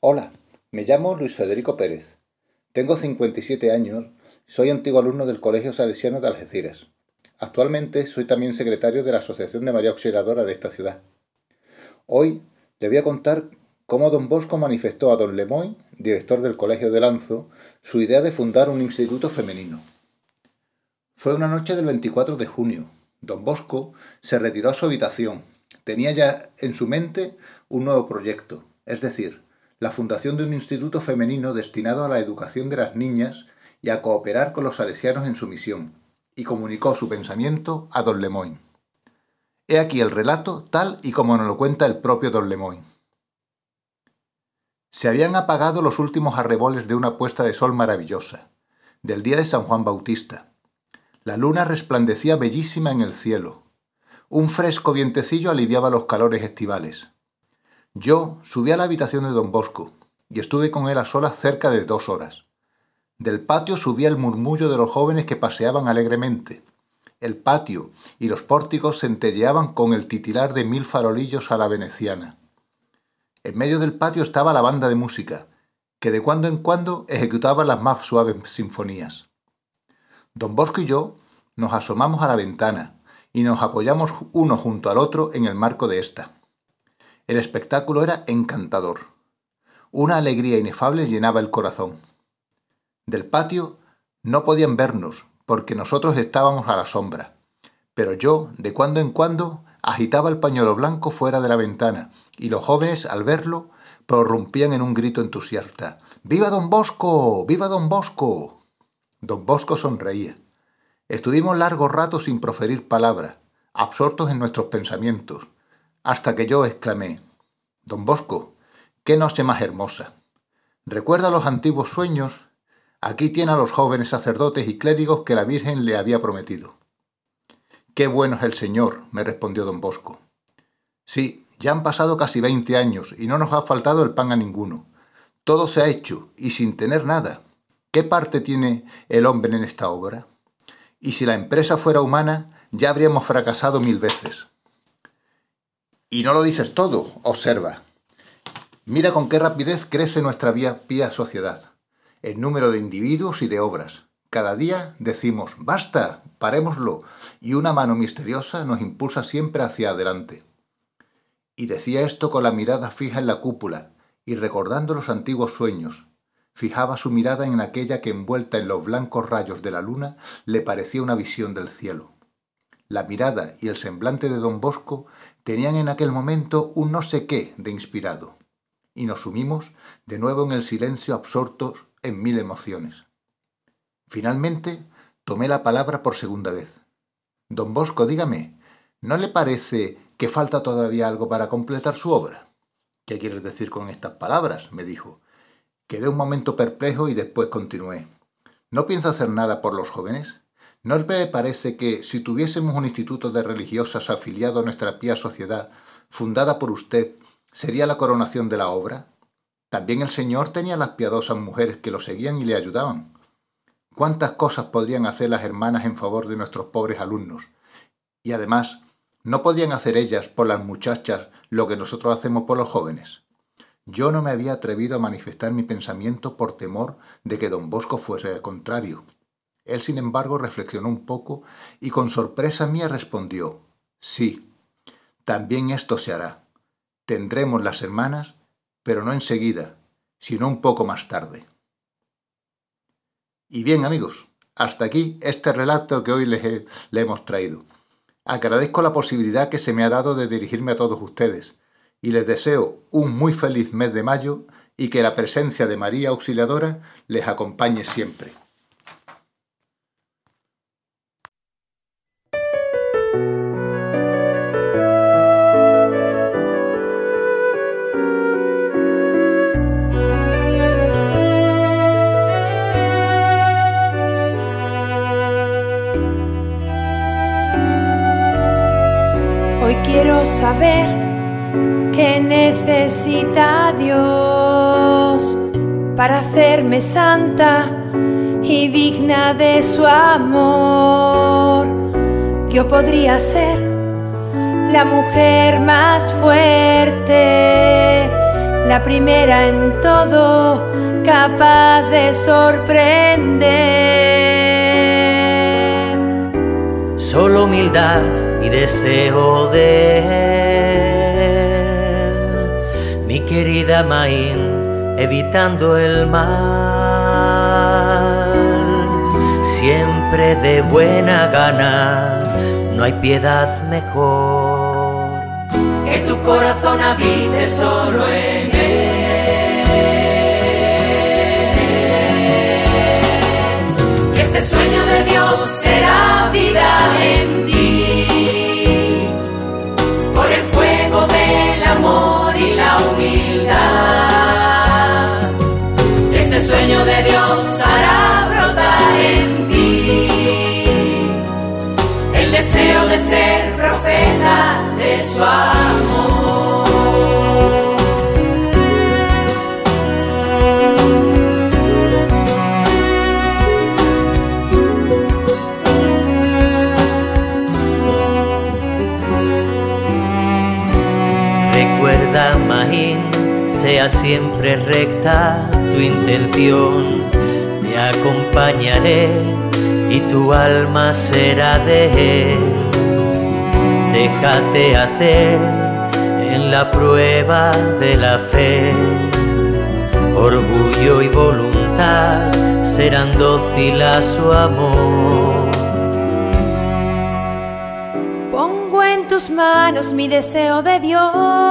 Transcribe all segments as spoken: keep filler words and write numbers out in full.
Hola, me llamo Luis Federico Pérez. Tengo cincuenta y siete años, soy antiguo alumno del Colegio Salesiano de Algeciras. Actualmente soy también secretario de la Asociación de María Auxiliadora de esta ciudad. Hoy le voy a contar cómo don Bosco manifestó a don Lemoyne, director del Colegio de Lanzo, su idea de fundar un instituto femenino. Fue una noche del veinticuatro de junio. Don Bosco se retiró a su habitación. Tenía ya en su mente un nuevo proyecto, es decir, la fundación de un instituto femenino destinado a la educación de las niñas y a cooperar con los salesianos en su misión, y comunicó su pensamiento a don Lemoyne. He aquí el relato tal y como nos lo cuenta el propio don Lemoyne. Se habían apagado los últimos arreboles de una puesta de sol maravillosa, del día de San Juan Bautista. La luna resplandecía bellísima en el cielo. Un fresco vientecillo aliviaba los calores estivales. Yo subí a la habitación de don Bosco y estuve con él a solas cerca de dos horas. Del patio subía el murmullo de los jóvenes que paseaban alegremente. El patio y los pórticos centelleaban con el titilar de mil farolillos a la veneciana. En medio del patio estaba la banda de música, que de cuando en cuando ejecutaba las más suaves sinfonías. Don Bosco y yo nos asomamos a la ventana y nos apoyamos uno junto al otro en el marco de ésta. El espectáculo era encantador. Una alegría inefable llenaba el corazón. Del patio no podían vernos, porque nosotros estábamos a la sombra, pero yo, de cuando en cuando, agitaba el pañuelo blanco fuera de la ventana, y los jóvenes, al verlo, prorrumpían en un grito entusiasta. ¡Viva don Bosco! ¡Viva don Bosco! Don Bosco sonreía. Estuvimos largo rato sin proferir palabra, absortos en nuestros pensamientos, hasta que yo exclamé: «Don Bosco, qué noche más hermosa. ¿Recuerda los antiguos sueños? Aquí tiene a los jóvenes sacerdotes y clérigos que la Virgen le había prometido». «Qué bueno es el Señor», me respondió don Bosco. «Sí, ya han pasado casi veinte años y no nos ha faltado el pan a ninguno. Todo se ha hecho y sin tener nada. ¿Qué parte tiene el hombre en esta obra? Y si la empresa fuera humana, ya habríamos fracasado mil veces». «Y no lo dices todo», observa. «Mira con qué rapidez crece nuestra pía sociedad, el número de individuos y de obras. Cada día decimos, basta, parémoslo, y una mano misteriosa nos impulsa siempre hacia adelante». Y decía esto con la mirada fija en la cúpula, y recordando los antiguos sueños, fijaba su mirada en aquella que, envuelta en los blancos rayos de la luna, le parecía una visión del cielo. La mirada y el semblante de don Bosco tenían en aquel momento un no sé qué de inspirado, y nos sumimos de nuevo en el silencio, absortos en mil emociones. Finalmente tomé la palabra por segunda vez. «Don Bosco, dígame, ¿no le parece que falta todavía algo para completar su obra?» «¿Qué quieres decir con estas palabras?», me dijo. Quedé un momento perplejo y después continué. «¿No piensa hacer nada por los jóvenes? ¿No le parece que, si tuviésemos un instituto de religiosas afiliado a nuestra pía sociedad, fundada por usted, sería la coronación de la obra? También el Señor tenía las piadosas mujeres que lo seguían y le ayudaban. ¿Cuántas cosas podrían hacer las hermanas en favor de nuestros pobres alumnos? Y además, ¿no podrían hacer ellas por las muchachas lo que nosotros hacemos por los jóvenes?» Yo no me había atrevido a manifestar mi pensamiento por temor de que don Bosco fuese contrario. Él, sin embargo, reflexionó un poco y con sorpresa mía respondió: «Sí, también esto se hará. Tendremos las hermanas, pero no enseguida, sino un poco más tarde». Y bien, amigos, hasta aquí este relato que hoy les he, le hemos traído. Agradezco la posibilidad que se me ha dado de dirigirme a todos ustedes y les deseo un muy feliz mes de mayo y que la presencia de María Auxiliadora les acompañe siempre. Hoy quiero saber qué necesita Dios para hacerme santa y digna de su amor. Yo podría ser la mujer más fuerte la primera en todo, capaz de sorprender. Solo humildad y deseo de él, mi querida Maín, evitando el mal, siempre de buena gana, no hay piedad mejor. Que tu corazón habite solo en él. Que este sueño de Dios será vida en ti, por el fuego del amor y la humildad. Que este sueño de Dios hará brotar en ti el deseo de ser profeta de su amor. Recuerda, Maín, sea siempre recta tu intención, te acompañaré y tu alma será de él. Déjate hacer en la prueba de la fe, orgullo y voluntad serán dócil a su amor. Pongo en tus manos mi deseo de Dios,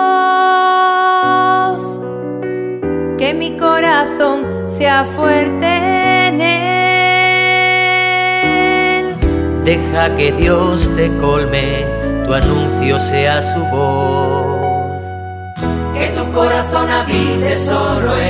que mi corazón sea fuerte en él. Deja que Dios te colme, tu anuncio sea su voz. Que tu corazón habite solo